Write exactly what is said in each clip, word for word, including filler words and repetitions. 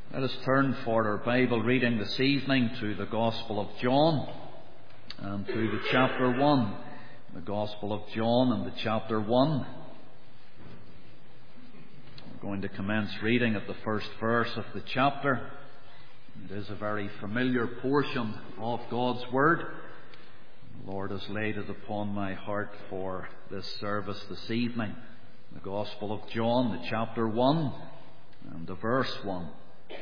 Let us turn for our Bible reading this evening to the Gospel of John and to the chapter one. The Gospel of John and the chapter one. We're going to commence reading at the first verse of the chapter. It is a very familiar portion of God's Word. The Lord has laid it upon my heart for this service this evening. The Gospel of John, the chapter one and the verse one.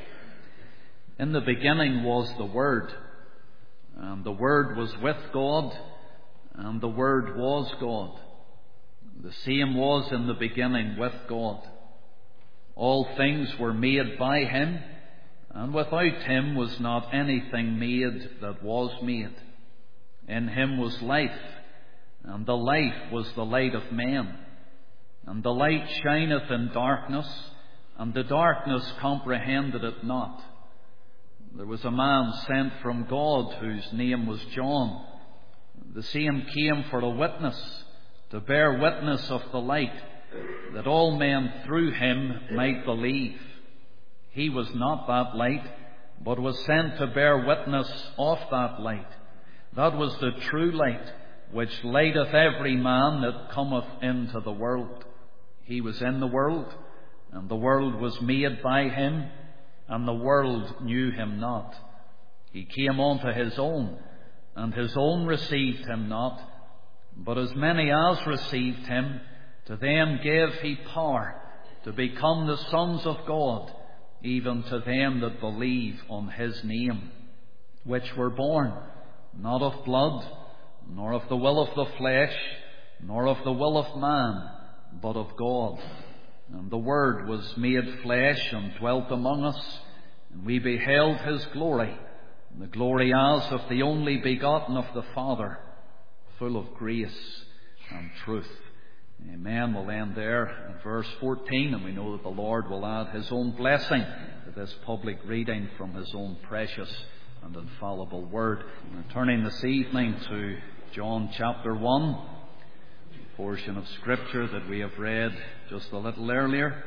In the beginning was the Word, and the Word was with God, and the Word was God. The same was in the beginning with God. All things were made by Him, and without Him was not anything made that was made. In Him was life, and the life was the light of men. And the light shineth in darkness, and the darkness comprehended it not. There was a man sent from God whose name was John. The same came for a witness, to bear witness of the light, that all men through him might believe. He was not that light, but was sent to bear witness of that light. That was the true light, which lighteth every man that cometh into the world. He was in the world, and the world was made by him, and the world knew him not. He came unto his own, and his own received him not. But as many as received him, to them gave he power to become the sons of God, even to them that believe on his name, which were born not of blood, nor of the will of the flesh, nor of the will of man, but of God. And the Word was made flesh and dwelt among us, and we beheld His glory, the glory as of the only begotten of the Father, full of grace and truth. Amen. We'll end there in verse fourteen, and we know that the Lord will add His own blessing to this public reading from His own precious and infallible Word. We're turning this evening to John chapter one, a portion of Scripture that we have read just a little earlier.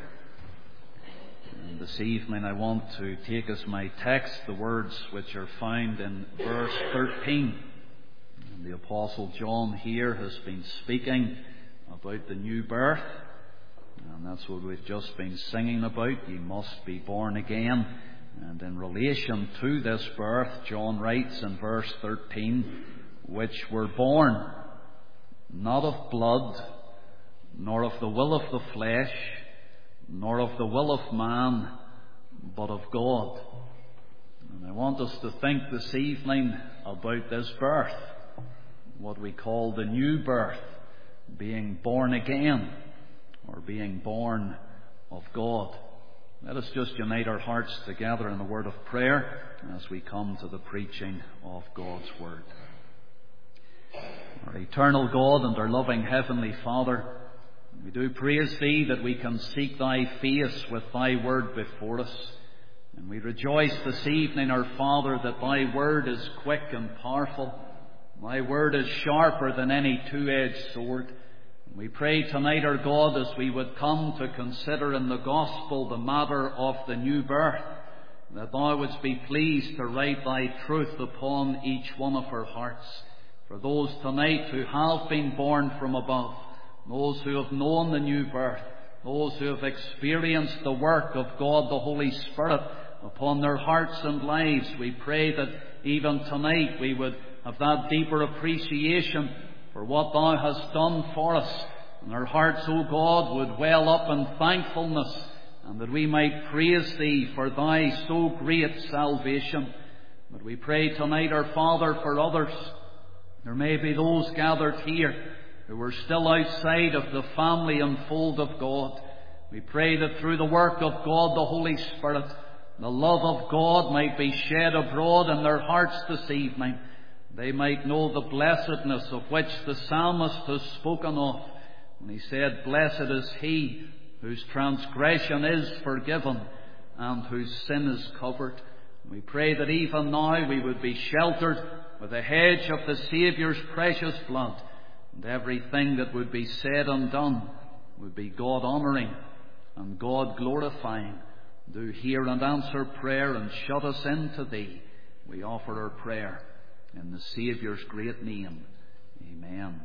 And this evening I want to take as my text the words which are found in verse thirteen. And the Apostle John here has been speaking about the new birth, and that's what we've just been singing about. Ye must be born again. And in relation to this birth, John writes in verse thirteen, which were born not of blood, nor of the will of the flesh, nor of the will of man, but of God. And I want us to think this evening about this birth, what we call the new birth, being born again, or being born of God. Let us just unite our hearts together in a word of prayer as we come to the preaching of God's Word. Our eternal God and our loving Heavenly Father, we do praise Thee that we can seek Thy face with Thy Word before us. And we rejoice this evening, our Father, that Thy Word is quick and powerful. Thy Word is sharper than any two-edged sword. And we pray tonight, our God, as we would come to consider in the Gospel the matter of the new birth, that Thou wouldst be pleased to write Thy truth upon each one of our hearts. For those tonight who have been born from above, those who have known the new birth, those who have experienced the work of God the Holy Spirit upon their hearts and lives, we pray that even tonight we would have that deeper appreciation for what Thou hast done for us, and our hearts, O God, would well up in thankfulness, and that we might praise Thee for Thy so great salvation. But we pray tonight, our Father, for others. There may be those gathered here who are still outside of the family and fold of God. We pray that through the work of God the Holy Spirit, the love of God might be shed abroad in their hearts this evening. They might know the blessedness of which the psalmist has spoken of when he said, blessed is he whose transgression is forgiven and whose sin is covered. We pray that even now we would be sheltered with the hedge of the Saviour's precious blood, and everything that would be said and done would be God-honouring and God-glorifying, Do hear and answer prayer, and shut us into Thee. We offer our prayer in the Saviour's great name. Amen.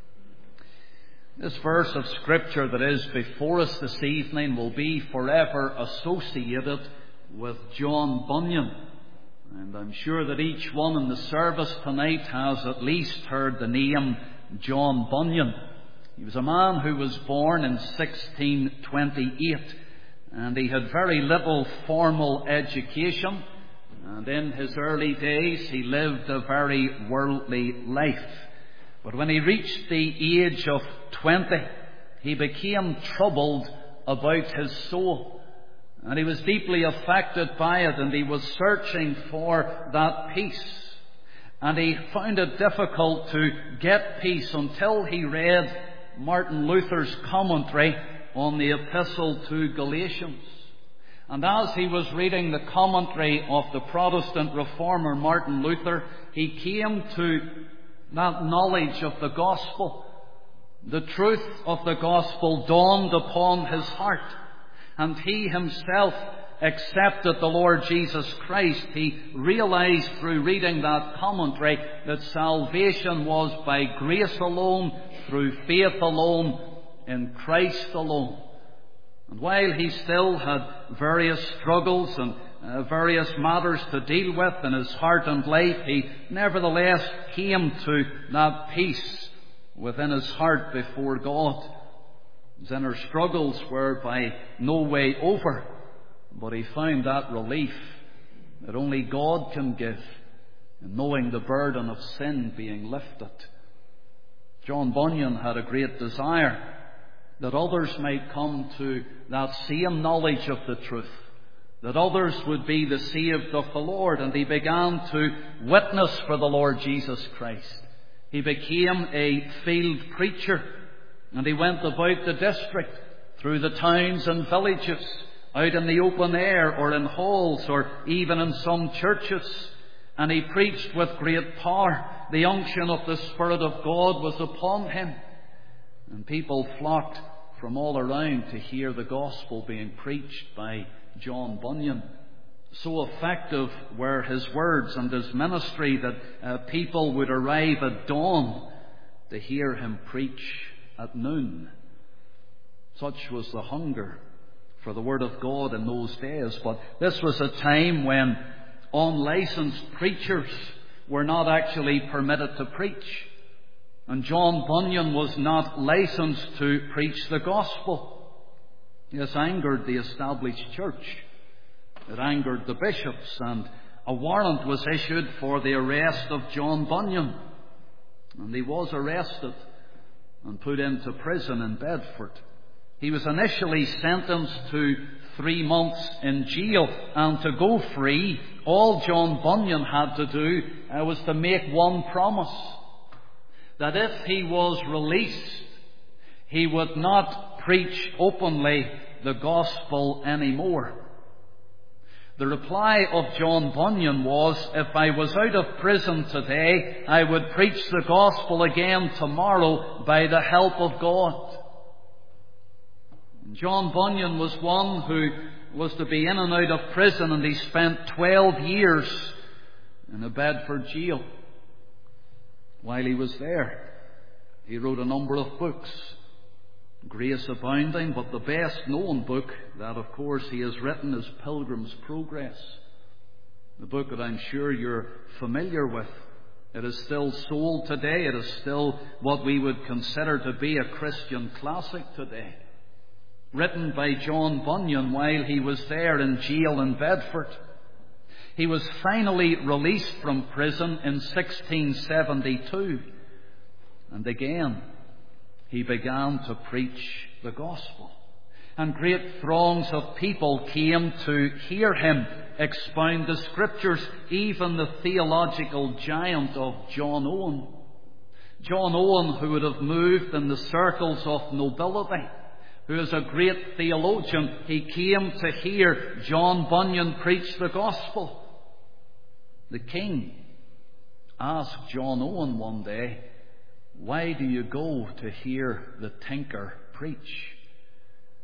This verse of Scripture that is before us this evening will be forever associated with John Bunyan. And I'm sure that each one in the service tonight has at least heard the name John Bunyan. He was a man who was born in sixteen twenty-eight, and he had very little formal education, and in his early days he lived a very worldly life. But when he reached the age of twenty, he became troubled about his soul. And he was deeply affected by it, and he was searching for that peace. And he found it difficult to get peace until he read Martin Luther's commentary on the Epistle to Galatians. And as he was reading the commentary of the Protestant reformer Martin Luther, he came to that knowledge of the gospel. The truth of the gospel dawned upon his heart, and he himself accepted the Lord Jesus Christ. He realized through reading that commentary that salvation was by grace alone, through faith alone, in Christ alone. And while he still had various struggles and uh, various matters to deal with in his heart and life, he nevertheless came to that peace within his heart before God. His inner struggles were by no way over, but he found that relief that only God can give in knowing the burden of sin being lifted. John Bunyan had a great desire that others might come to that same knowledge of the truth, that others would be the saved of the Lord, and he began to witness for the Lord Jesus Christ. He became a field preacher, and he went about the district, through the towns and villages, out in the open air or in halls or even in some churches. And he preached with great power. The unction of the Spirit of God was upon him. And people flocked from all around to hear the gospel being preached by John Bunyan. So effective were his words and his ministry that uh, people would arrive at dawn to hear him preach at noon. Such was the hunger for the Word of God in those days. But this was a time when unlicensed preachers were not actually permitted to preach. And John Bunyan was not licensed to preach the gospel. This angered the established church. It angered the bishops, and a warrant was issued for the arrest of John Bunyan. And he was arrested and put into prison in Bedford. He was initially sentenced to three months in jail, and to go free, all John Bunyan had to do uh, was to make one promise: that if he was released, he would not preach openly the gospel anymore. The reply of John Bunyan was, if I was out of prison today, I would preach the gospel again tomorrow by the help of God. John Bunyan was one who was to be in and out of prison, and he spent twelve years in a Bedford jail. While he was there, he wrote a number of books, Grace Abounding, but the best known book that of course he has written is Pilgrim's Progress, the book that I'm sure you're familiar with. It is still sold today. It is still what we would consider to be a Christian classic today, written by John Bunyan while he was there in jail in Bedford. He was finally released from prison in sixteen seventy-two, and again he began to preach the gospel. And great throngs of people came to hear him expound the Scriptures, even the theological giant of John Owen. John Owen, who would have moved in the circles of nobility, who is a great theologian, he came to hear John Bunyan preach the gospel. The king asked John Owen one day, "Why do you go to hear the tinker preach?"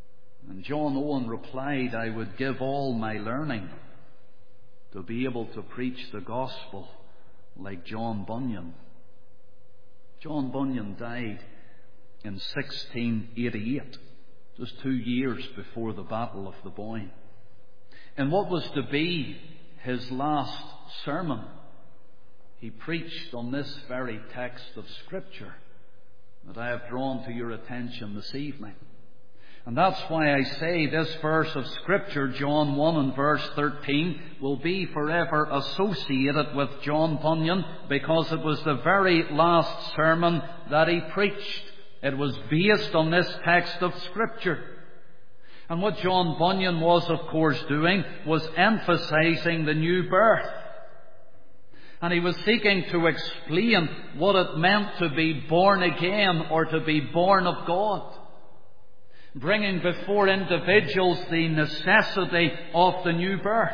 And John Owen replied, I would give all my learning to be able to preach the gospel like John Bunyan. John Bunyan died in sixteen eighty-eight, just two years before the Battle of the Boyne. And what was to be his last sermon, he preached on this very text of Scripture that I have drawn to your attention this evening. And that's why I say this verse of Scripture, John one and verse thirteen, will be forever associated with John Bunyan, because it was the very last sermon that he preached. It was based on this text of Scripture. And what John Bunyan was, of course, doing was emphasizing the new birth. And he was seeking to explain what it meant to be born again or to be born of God, bringing before individuals the necessity of the new birth.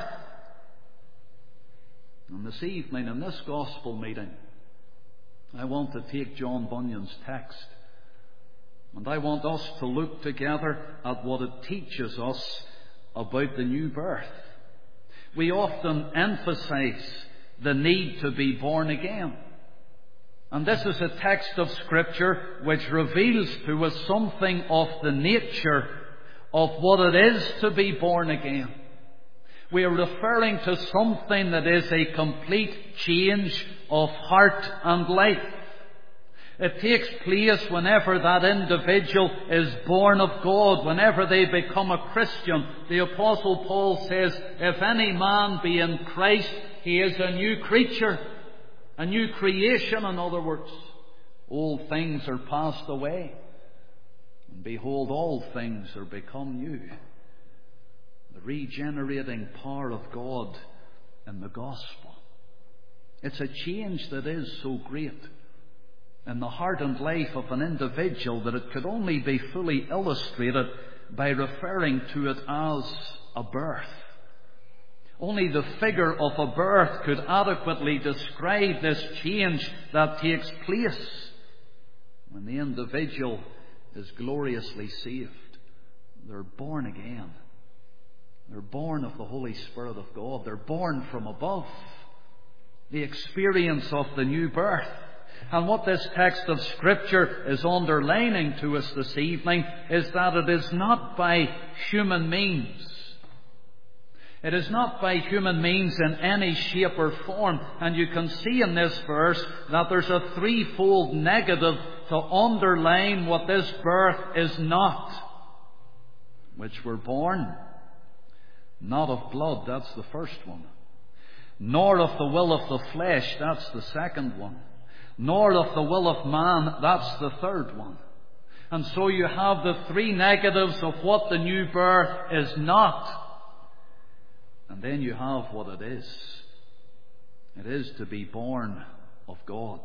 And this evening, in this gospel meeting, I want to take John Bunyan's text, and I want us to look together at what it teaches us about the new birth. We often emphasize the need to be born again. And this is a text of Scripture which reveals to us something of the nature of what it is to be born again. We are referring to something that is a complete change of heart and life. It takes place whenever that individual is born of God, whenever they become a Christian. The Apostle Paul says, if any man be in Christ, he is a new creature, a new creation, in other words. Old things are passed away, and behold, all things are become new. The regenerating power of God in the gospel. It's a change that is so great in the heart and life of an individual that it could only be fully illustrated by referring to it as a birth. Only the figure of a birth could adequately describe this change that takes place when the individual is gloriously saved. They're born again. They're born of the Holy Spirit of God. They're born from above. The experience of the new birth. And what this text of Scripture is underlining to us this evening is that it is not by human means. It is not by human means in any shape or form. And you can see in this verse that there's a threefold negative to underline what this birth is not. Which we're born not of blood, that's the first one. Nor of the will of the flesh, that's the second one. Nor of the will of man, that's the third one. And so you have the three negatives of what the new birth is not. And then you have what it is. It is to be born of God.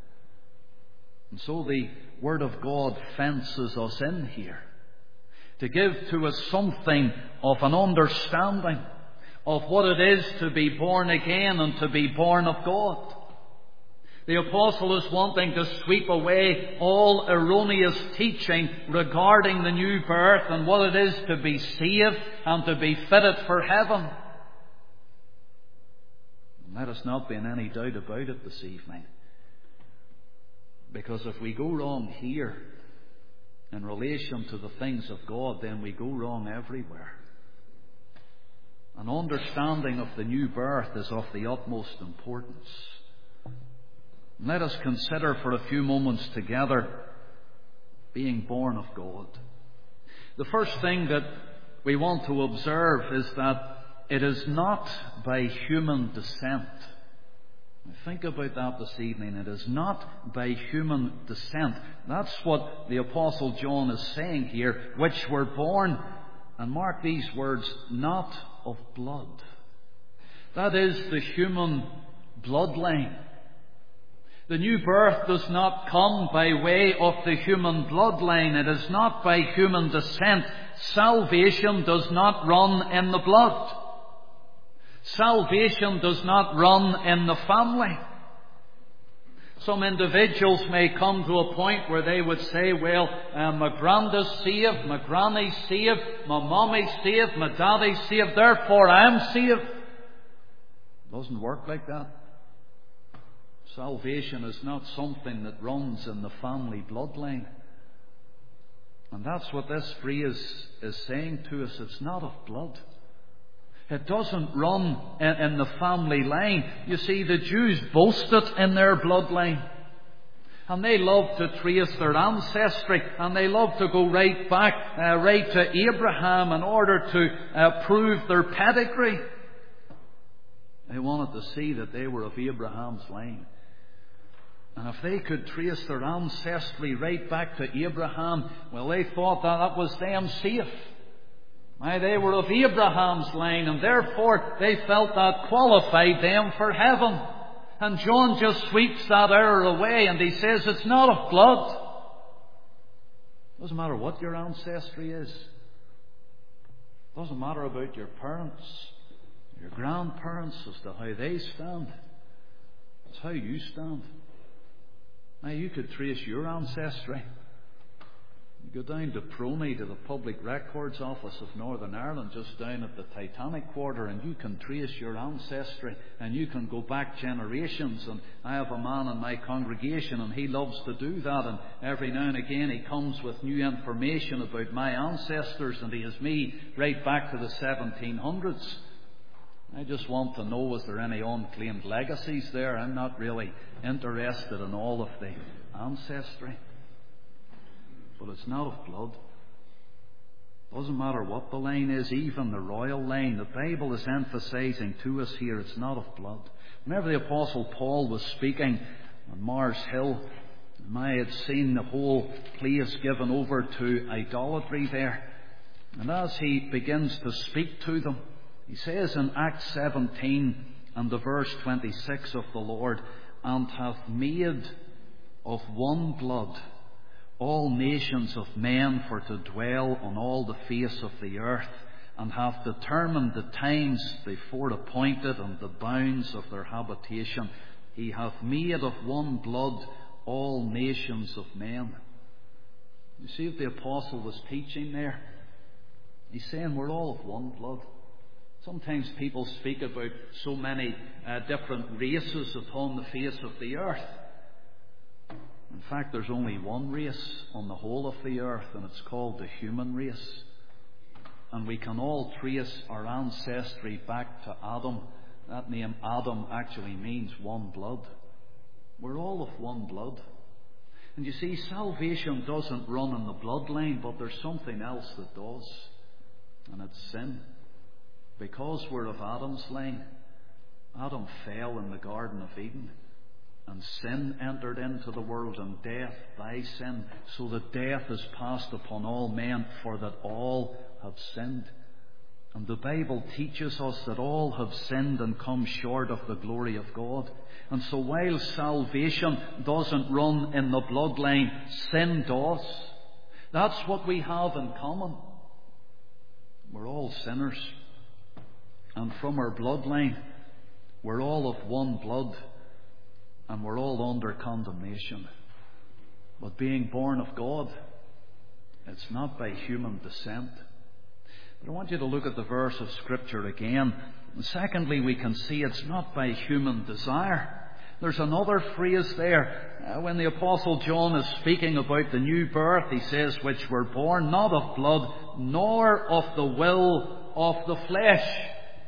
And so the Word of God fences us in here to give to us something of an understanding of what it is to be born again and to be born of God. The Apostle is wanting to sweep away all erroneous teaching regarding the new birth and what it is to be saved and to be fitted for heaven. And let us not be in any doubt about it this evening. Because if we go wrong here in relation to the things of God, then we go wrong everywhere. An understanding of the new birth is of the utmost importance. Let us consider for a few moments together being born of God. The first thing that we want to observe is that it is not by human descent. Think about that this evening. It is not by human descent. That's what the Apostle John is saying here, which were born, and mark these words, not of blood. That is the human bloodline. The new birth does not come by way of the human bloodline. It is not by human descent. Salvation does not run in the blood. Salvation does not run in the family. Some individuals may come to a point where they would say, well, uh, my granddad's saved, my granny's saved, my mommy's saved, my daddy's saved, therefore I'm saved. It doesn't work like that. Salvation is not something that runs in the family bloodline. And that's what this phrase is saying to us. It's not of blood. It doesn't run in, in the family line. You see, the Jews boasted in their bloodline. And they loved to trace their ancestry. And they loved to go right back, uh, right to Abraham in order to uh, prove their pedigree. They wanted to see that they were of Abraham's line. And if they could trace their ancestry right back to Abraham, well, they thought that that was them safe. Why, they were of Abraham's line, and therefore they felt that qualified them for heaven. And John just sweeps that error away, and he says it's not of blood. It doesn't matter what your ancestry is. It doesn't matter about your parents, your grandparents, as to how they stand. It's how you stand. Now, you could trace your ancestry. You go down to Prony, to the Public Records Office of Northern Ireland, just down at the Titanic Quarter, and you can trace your ancestry, and you can go back generations. And I have a man in my congregation, and he loves to do that, and every now and again he comes with new information about my ancestors, and he has me right back to the seventeen hundreds. I just want to know, is there any unclaimed legacies there? I'm not really interested in all of the ancestry. But it's not of blood. Doesn't matter what the line is, even the royal line. The Bible is emphasizing to us here, it's not of blood. Whenever the Apostle Paul was speaking on Mars Hill, I had seen the whole place given over to idolatry there. And as he begins to speak to them, he says in Acts seventeen and the verse twenty-six of the Lord, and hath made of one blood all nations of men for to dwell on all the face of the earth, and hath determined the times before appointed and the bounds of their habitation. He hath made of one blood all nations of men. You see what the apostle was teaching there? He's saying we're all of one blood. Sometimes people speak about so many uh, different races upon the face of the earth. In fact, there's only one race on the whole of the earth, and it's called the human race. And we can all trace our ancestry back to Adam. That name Adam actually means one blood. We're all of one blood. And you see, salvation doesn't run in the bloodline, but there's something else that does. And it's sin. Because we're of Adam's line, Adam fell in the Garden of Eden, and sin entered into the world, and death by sin, so that death is passed upon all men, for that all have sinned. And the Bible teaches us that all have sinned and come short of the glory of God. And so while salvation doesn't run in the bloodline, sin does. That's what we have in common. We're all sinners. And from our bloodline, we're all of one blood, and we're all under condemnation. But being born of God, it's not by human descent. But I want you to look at the verse of Scripture again. And secondly, we can see it's not by human desire. There's another phrase there. Uh, when the Apostle John is speaking about the new birth, he says, which were born not of blood, nor of the will of the flesh.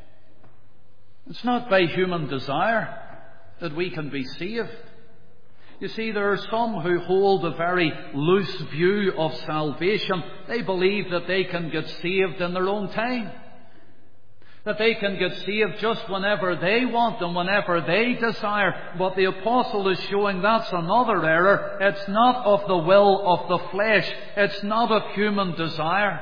It's not by human desire that we can be saved. You see, there are some who hold a very loose view of salvation. They believe that they can get saved in their own time. That they can get saved just whenever they want and whenever they desire. But the apostle is showing that's another error. It's not of the will of the flesh. It's not of human desire.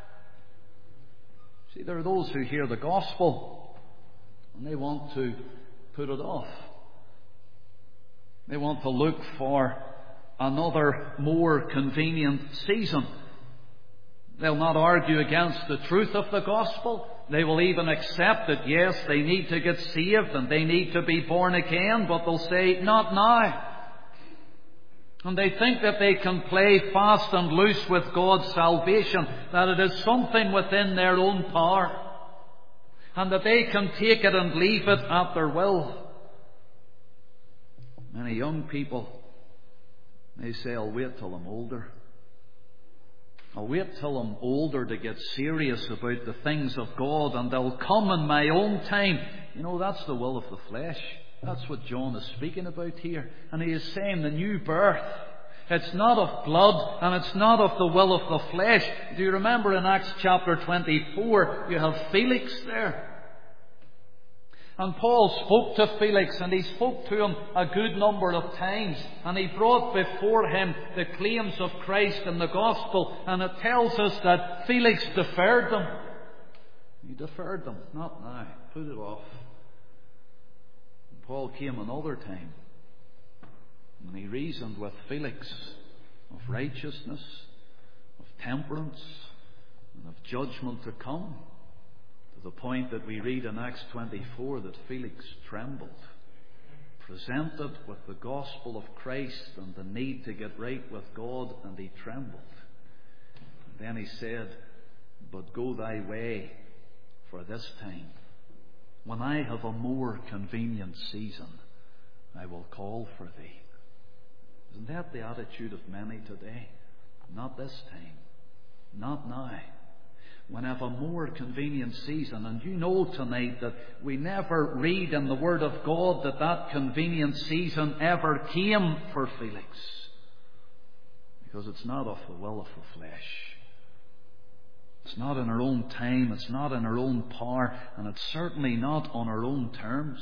See, there are those who hear the gospel and they want to put it off. They want to look for another more convenient season. They'll not argue against the truth of the gospel. They will even accept that, yes, they need to get saved and they need to be born again, but they'll say, not now. And they think that they can play fast and loose with God's salvation, that it is something within their own power, and that they can take it and leave it at their will. Many young people, they say, I'll wait till I'm older. I'll wait till I'm older to get serious about the things of God, and they'll come in my own time. You know, that's the will of the flesh. That's what John is speaking about here. And he is saying the new birth, it's not of blood and it's not of the will of the flesh. Do you remember in Acts chapter twenty-four, you have Felix there? And Paul spoke to Felix, and he spoke to him a good number of times, and he brought before him the claims of Christ and the gospel, and it tells us that Felix deferred them. He deferred them. Not now. Put it off. Paul came another time, and he reasoned with Felix of righteousness, of temperance, and of judgment to come, to the point that we read in Acts twenty-four that Felix trembled, presented with the gospel of Christ and the need to get right with God, and he trembled. And then he said, but go thy way for this time. When I have a more convenient season, I will call for thee. Isn't that the attitude of many today? Not this time. Not now. When I have a more convenient season. And you know tonight that we never read in the Word of God that that convenient season ever came for Felix. Because it's not of the will of the flesh. It's not in our own time, it's not in our own power, and it's certainly not on our own terms.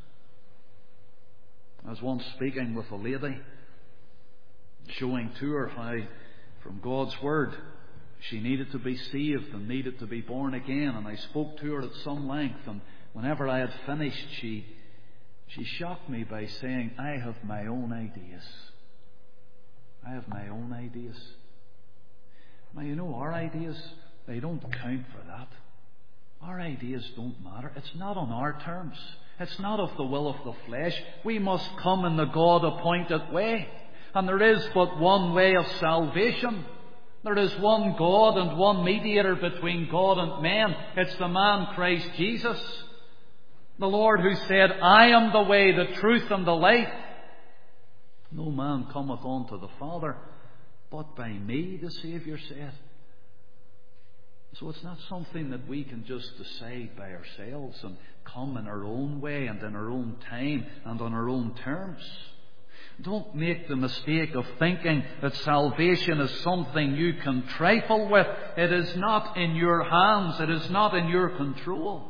I was once speaking with a lady, showing to her how, from God's Word, she needed to be saved and needed to be born again. And I spoke to her at some length, and whenever I had finished, she, she shocked me by saying, I have my own ideas. I have my own ideas. Now, you know, our ideas, they don't count for that. Our ideas don't matter. It's not on our terms. It's not of the will of the flesh. We must come in the God-appointed way. And there is but one way of salvation. There is one God and one mediator between God and men. It's the man Christ Jesus. The Lord who said, I am the way, the truth and the life. No man cometh unto the Father but by me, the Saviour said. So it's not something that we can just decide by ourselves and come in our own way and in our own time and on our own terms. Don't make the mistake of thinking that salvation is something you can trifle with. It is not in your hands. It is not in your control.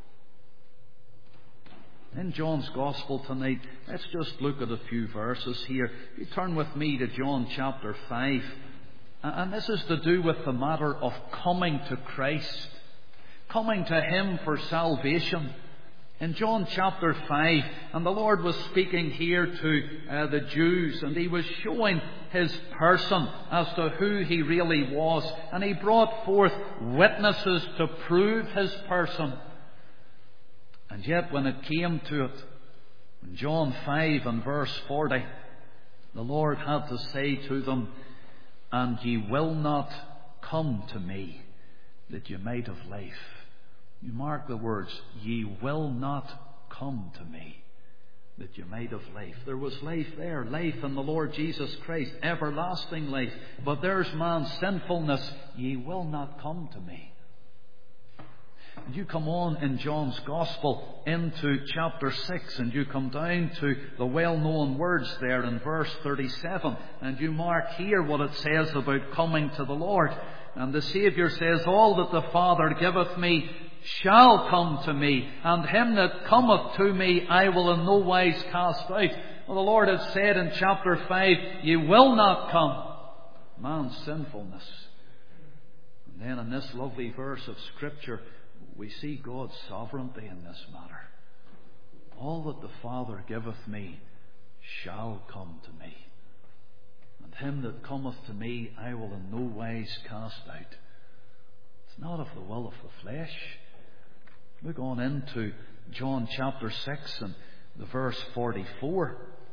In John's Gospel tonight, let's just look at a few verses here. You turn with me to John chapter five. And this is to do with the matter of coming to Christ, coming to Him for salvation. In John chapter five, and the Lord was speaking here to uh, the Jews, and He was showing His person as to who He really was. And He brought forth witnesses to prove His person. And yet when it came to it, in John five and verse forty, the Lord had to say to them, and ye will not come to me, that ye might have life. You mark the words, ye will not come to me, that ye might have life. There was life there, life in the Lord Jesus Christ, everlasting life. But there's man's sinfulness, ye will not come to me. And you come on in John's Gospel into chapter six, and you come down to the well-known words there in verse thirty-seven, and you mark here what it says about coming to the Lord. And the Saviour says, all that the Father giveth me shall come to me, and him that cometh to me I will in no wise cast out. Well, the Lord had said in chapter five, ye will not come. Man's sinfulness. And then in this lovely verse of Scripture, we see God's sovereignty in this matter. All that the Father giveth me shall come to me, and him that cometh to me I will in no wise cast out. It's not of the will of the flesh. Look on into John chapter six and the verse forty-four.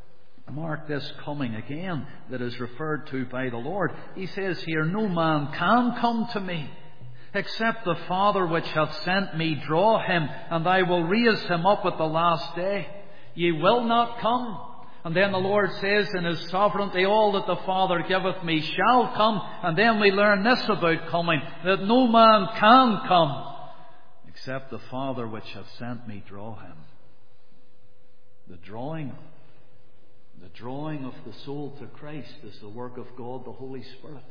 Mark this coming again that is referred to by the Lord. He says here, no man can come to me except the Father which hath sent me draw him, and I will raise him up at the last day. Ye will not come. And then the Lord says in His sovereignty, all that the Father giveth me shall come. And then we learn this about coming, that no man can come except the Father which hath sent me draw him. The drawing, the drawing of the soul to Christ is the work of God, the Holy Spirit.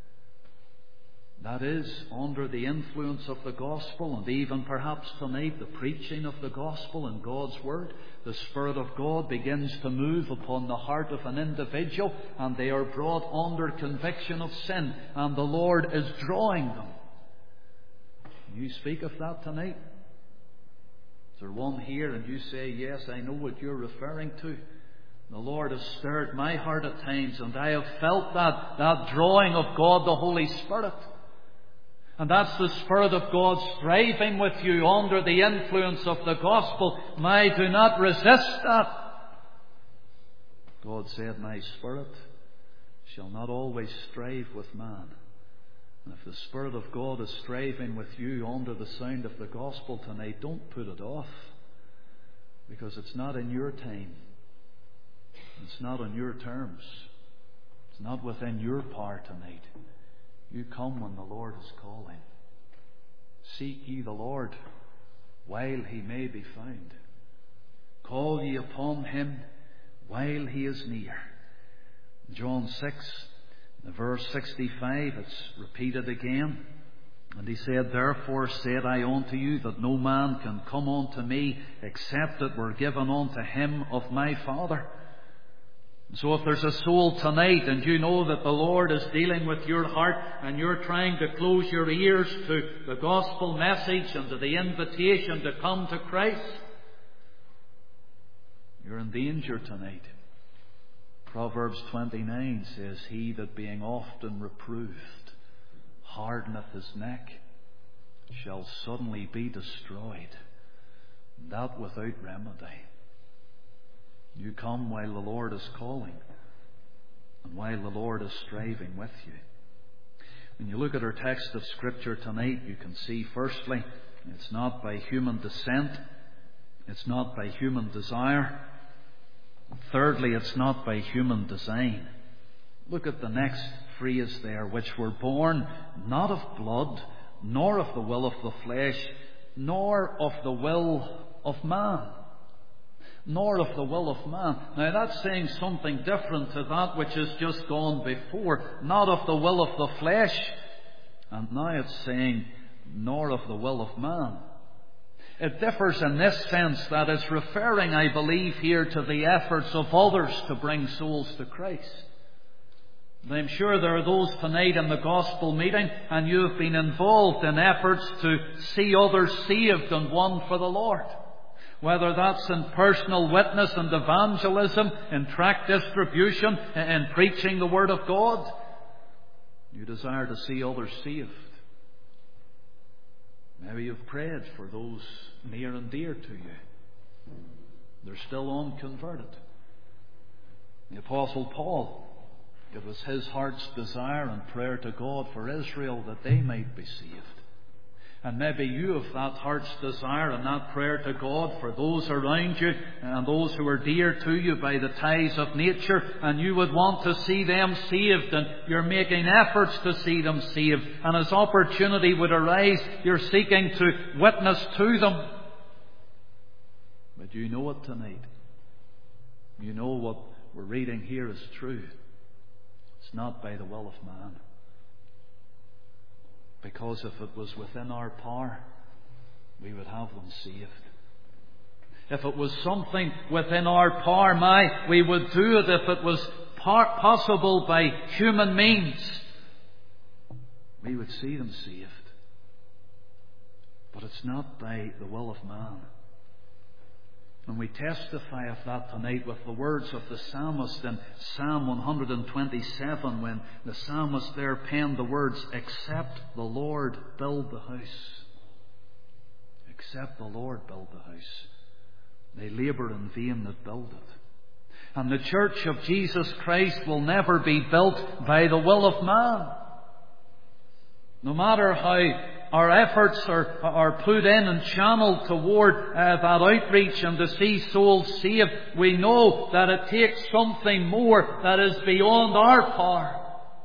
That is, under the influence of the gospel, and even perhaps tonight the preaching of the gospel and God's word, the Spirit of God begins to move upon the heart of an individual, and they are brought under conviction of sin, and the Lord is drawing them. Can you speak of that tonight? Is there one here and you say, yes, I know what you're referring to? The Lord has stirred my heart at times, and I have felt that, that drawing of God, the Holy Spirit. And that's the Spirit of God striving with you under the influence of the gospel. My, do not resist that. God said, my Spirit shall not always strive with man. And if the Spirit of God is striving with you under the sound of the gospel tonight, don't put it off. Because it's not in your time. It's not on your terms. It's not within your power tonight. You come when the Lord is calling. Seek ye the Lord while He may be found. Call ye upon Him while He is near. John six, verse sixty-five, it's repeated again. And He said, therefore said I unto you that no man can come unto me except it were given unto him of my Father. So if there's a soul tonight and you know that the Lord is dealing with your heart and you're trying to close your ears to the gospel message and to the invitation to come to Christ, you're in danger tonight. Proverbs twenty-nine says, he that being often reproved hardeneth his neck shall suddenly be destroyed, that without remedy. You come while the Lord is calling and while the Lord is striving with you. When you look at our text of Scripture tonight, you can see, firstly, it's not by human descent. It's not by human desire. Thirdly, it's not by human design. Look at the next phrase there, which were born not of blood, nor of the will of the flesh, nor of the will of man. Nor of the will of man. Now that's saying something different to that which has just gone before. Not of the will of the flesh. And now it's saying, nor of the will of man. It differs in this sense that it's referring, I believe, here to the efforts of others to bring souls to Christ. And I'm sure there are those tonight in the gospel meeting, and you have been involved in efforts to see others saved and won for the Lord. Whether that's in personal witness and evangelism, in tract distribution, in preaching the Word of God. You desire to see others saved. Maybe you've prayed for those near and dear to you. They're still unconverted. The Apostle Paul, it was his heart's desire and prayer to God for Israel that they might be saved. And maybe you have that heart's desire and that prayer to God for those around you and those who are dear to you by the ties of nature, and you would want to see them saved, and you're making efforts to see them saved, and as opportunity would arise, you're seeking to witness to them. But you know it tonight. You know what we're reading here is true. It's not by the will of man. Because if it was within our power, we would have them saved. If it was something within our power, my, we would do it if it was possible by human means. We would see them saved. But it's not by the will of man. And we testify of that tonight with the words of the psalmist in Psalm one twenty-seven, when the psalmist there penned the words, except the Lord build the house. Except the Lord build the house. They labour in vain that build it. And the church of Jesus Christ will never be built by the will of man. No matter how our efforts are, are put in and channeled toward uh, that outreach and to see souls saved, we know that it takes something more that is beyond our power.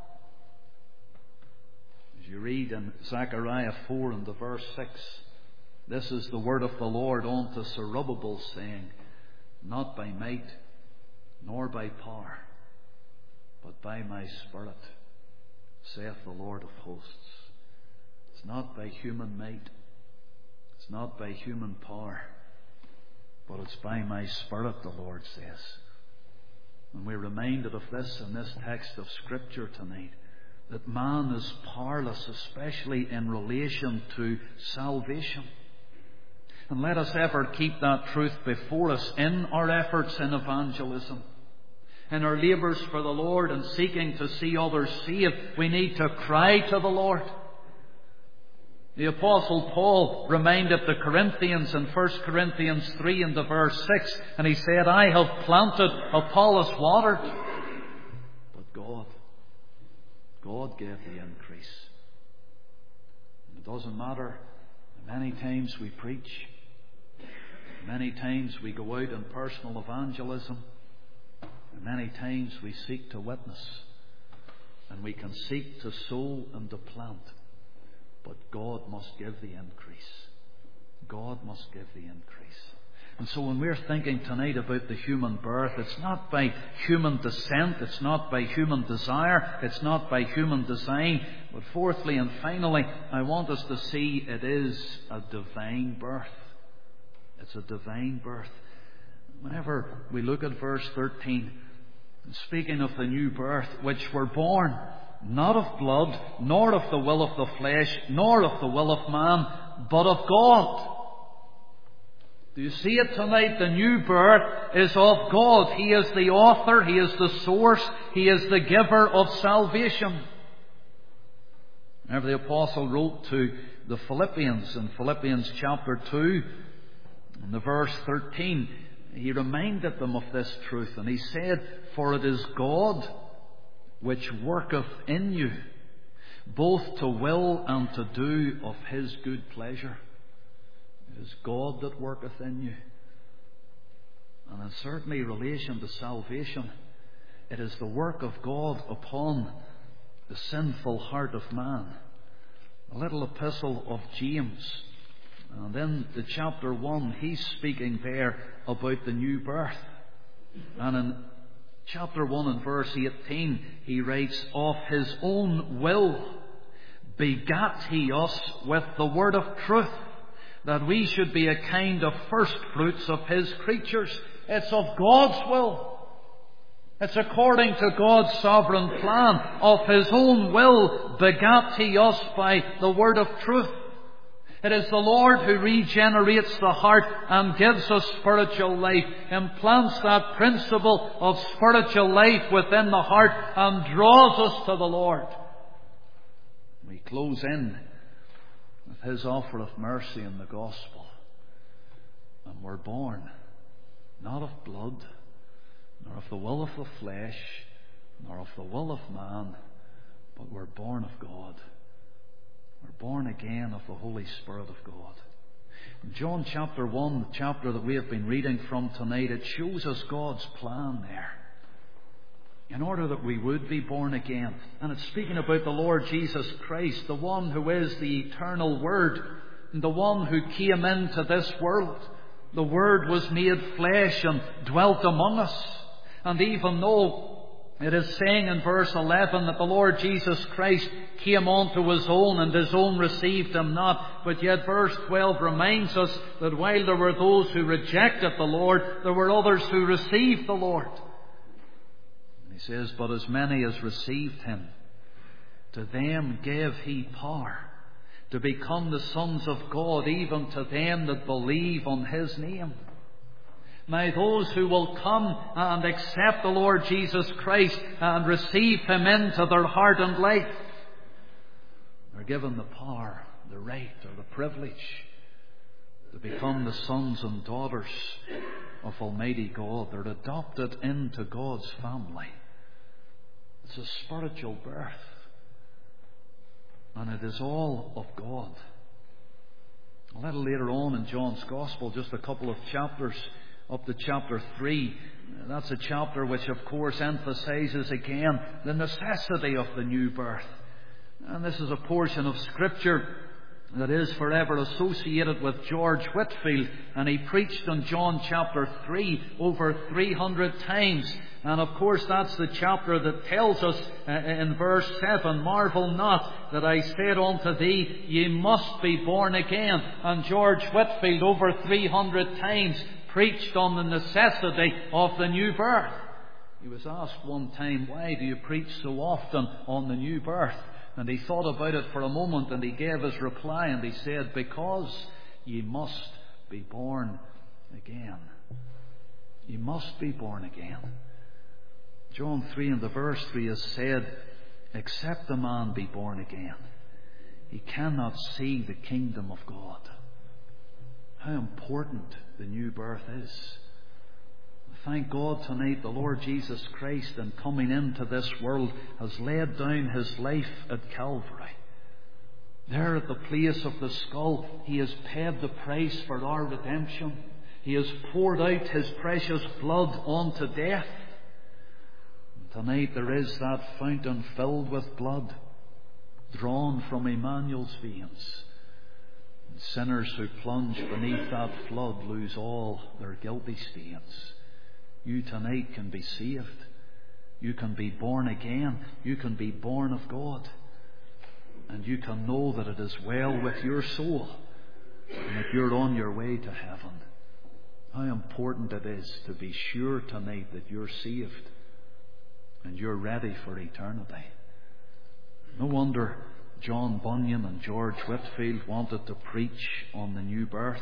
As you read in Zechariah four and the verse six, this is the word of the Lord unto Zerubbabel, saying, Not by might, nor by power, but by my Spirit, saith the Lord of hosts. It's not by human might, it's not by human power, but it's by my Spirit, the Lord says. And we're reminded of this in this text of Scripture tonight, that man is powerless, especially in relation to salvation. And let us ever keep that truth before us in our efforts in evangelism. In our labours for the Lord and seeking to see others saved, we need to cry to the Lord. The Apostle Paul reminded the Corinthians in First Corinthians three and the verse six, and he said, I have planted, Apollos watered, but God, God gave the increase. And it doesn't matter how many times we preach, how many times we go out in personal evangelism, how many times we seek to witness, and we can seek to sow and to plant. But God must give the increase. God must give the increase. And so when we're thinking tonight about the human birth, it's not by human descent, it's not by human desire, it's not by human design. But fourthly and finally, I want us to see it is a divine birth. It's a divine birth. Whenever we look at verse thirteen, speaking of the new birth, which were born not of blood, nor of the will of the flesh, nor of the will of man, but of God. Do you see it tonight? The new birth is of God. He is the author, He is the source, He is the giver of salvation. Whenever the Apostle wrote to the Philippians in Philippians chapter two, in the verse thirteen, he reminded them of this truth, and he said, For it is God which worketh in you, both to will and to do of His good pleasure. It is God that worketh in you. And in certainly relation to salvation, it is the work of God upon the sinful heart of man. A little epistle of James. And in the chapter one, he's speaking there about the new birth. And in chapter one and verse eighteen, he writes, Of His own will begat He us with the word of truth, that we should be a kind of first fruits of His creatures. It's of God's will. It's according to God's sovereign plan. Of His own will begat He us by the word of truth. It is the Lord who regenerates the heart and gives us spiritual life, implants that principle of spiritual life within the heart and draws us to the Lord. We close in with His offer of mercy in the gospel. And we're born not of blood, nor of the will of the flesh, nor of the will of man, but we're born of God. We're born again of the Holy Spirit of God. In John chapter one, the chapter that we have been reading from tonight, it shows us God's plan there, in order that we would be born again. And it's speaking about the Lord Jesus Christ, the one who is the eternal Word, and the one who came into this world. The Word was made flesh and dwelt among us. And even though it is saying in verse eleven that the Lord Jesus Christ came unto His own, and His own received Him not. But yet verse twelve reminds us that while there were those who rejected the Lord, there were others who received the Lord. And He says, But as many as received Him, to them gave He power to become the sons of God, even to them that believe on His name. Now those who will come and accept the Lord Jesus Christ and receive Him into their heart and life are given the power, the right, or the privilege to become the sons and daughters of Almighty God. They're adopted into God's family. It's a spiritual birth. And it is all of God. A little later on in John's Gospel, just a couple of chapters up to chapter three, that's a chapter which of course emphasizes again the necessity of the new birth. And this is a portion of Scripture that is forever associated with George Whitefield, and he preached on John chapter three over three hundred times. And of course that's the chapter that tells us uh, in verse seven, "Marvel not that I said unto thee, ye must be born again." And George Whitefield over three hundred times preached on the necessity of the new birth. He was asked one time, "Why do you preach so often on the new birth?" And he thought about it for a moment, and he gave his reply, and he said, "Because ye must be born again." You must be born again. John three and the verse three is said, "Except a man be born again, he cannot see the kingdom of God." How important the new birth is. Thank God tonight the Lord Jesus Christ, in coming into this world, has laid down His life at Calvary. There at the place of the skull, He has paid the price for our redemption. He has poured out His precious blood onto death. And tonight there is that fountain filled with blood, drawn from Emmanuel's veins. And sinners who plunge beneath that flood lose all their guilty stains. You tonight can be saved. You can be born again. You can be born of God. And you can know that it is well with your soul and that you're on your way to heaven. How important it is to be sure tonight that you're saved and you're ready for eternity. No wonder John Bunyan and George Whitefield wanted to preach on the new birth.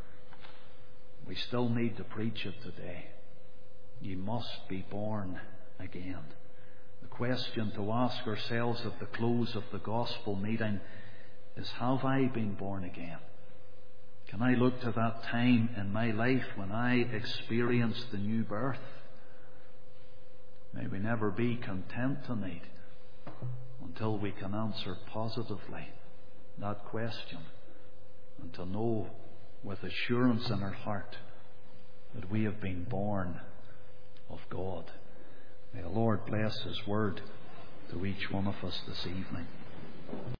We still need to preach it today. You must be born again. The question to ask ourselves at the close of the gospel meeting is, have I been born again? Can I look to that time in my life when I experienced the new birth? May we never be content tonight until we can answer positively that question, and to know with assurance in our heart that we have been born of God. May the Lord bless His word to each one of us this evening.